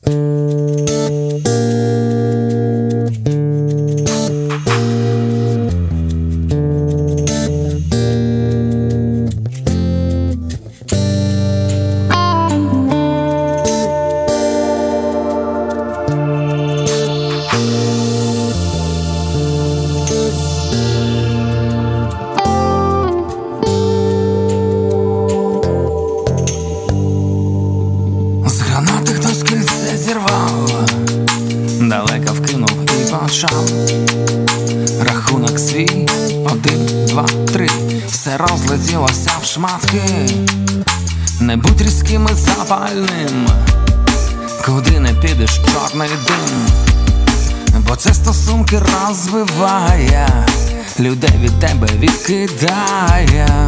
Гранати хтось кільце зірвав, далеко вкинув і почав рахунок свій 1, 2, 3. Все розлетілося в шматки. Не будь різким і запальним, куди не підеш, чорний дим. Бо це стосунки розвиває, людей від тебе відкидає.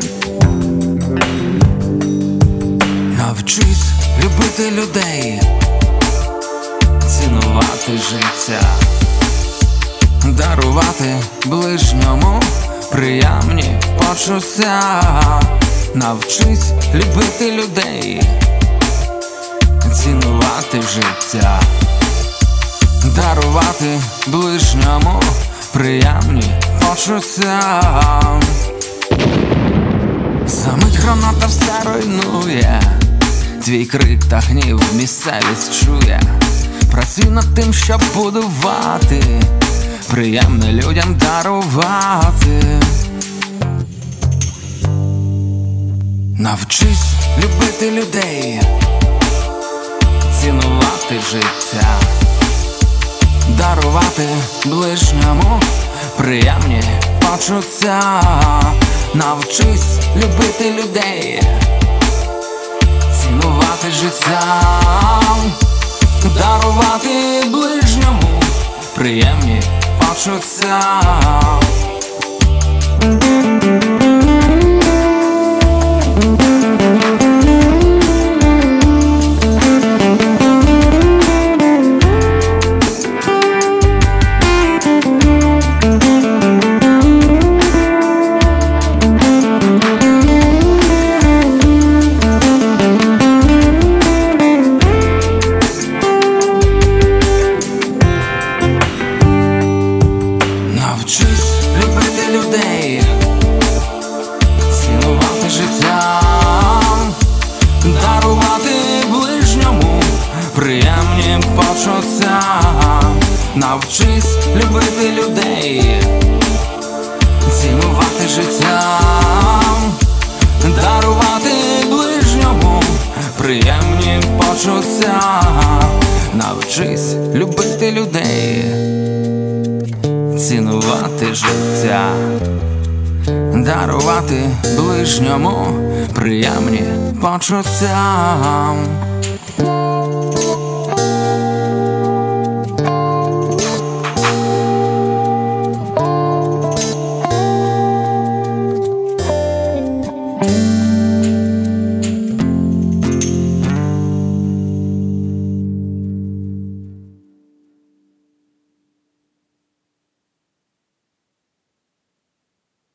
Навчись любити людей, цінувати життя, дарувати ближньому приємні почуття. Навчись любити людей, цінувати життя, дарувати ближньому приємні почуття. Самить граната все руйнує, твій крик та гнів місцевість чує. Працюй над тим, щоб будувати, приємне людям дарувати. Навчись любити людей, цінувати життя, дарувати ближньому приємні почуття. Навчись любити людей, цінувати життя, дарувати ближньому приємні почуття. Навчись любити людей, цінувати життя, дарувати ближньому приємні почуття. Навчись любити людей, цінувати життя, дарувати ближньому приємні почуття. Навчись любити людей, цінувати життя, дарувати ближньому приємні почуття.